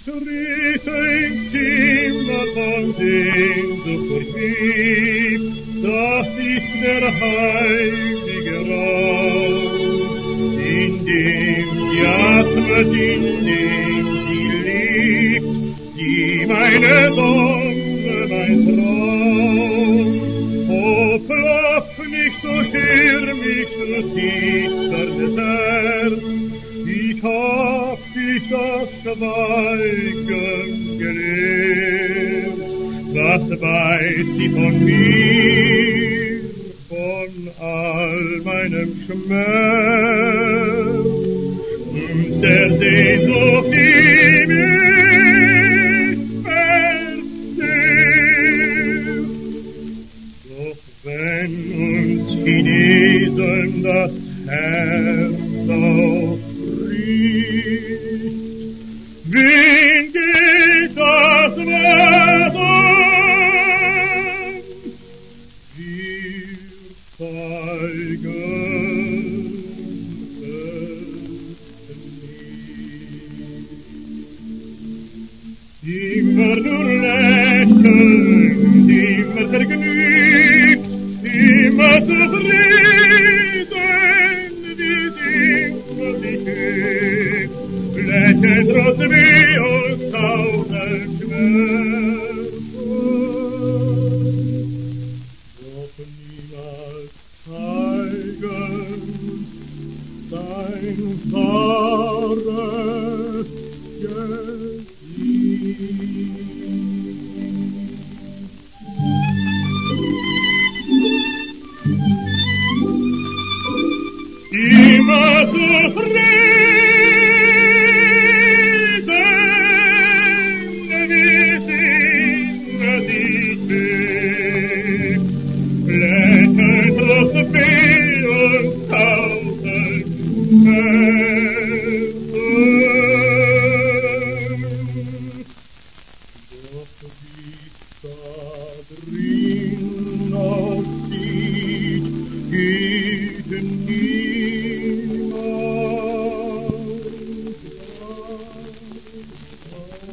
Schritte im Zimmer von Sehnsucht durchlief, das ist der heilige Raum, in dem die atmet, in dem sie liegt, die meine Sonne, mein Traum. Oh, klopf nicht so stürmisch, so zittert das Herz, ich hab dich das Schweigen gelehrt. Was weiß sie von mir, von all meinem Schmerz und der Sehnsucht, die mich verzehrt. Doch wenn uns Chinesen das Herz aufbricht, wen geht das Wetter? Wir zeigen es nicht. Immer nur lächelnd, immer vergnügt, immer zufrieden, wie singt sich högt, lächeln trotz Weh und tausend Schmerzen. Doch niemals zeigen dein wahres Gesicht. Immer zufrieden, wie singt sich högt, lächeln trotz Weh und tausend Schmerzen. Doch wie da drin aussieht, geht niemand.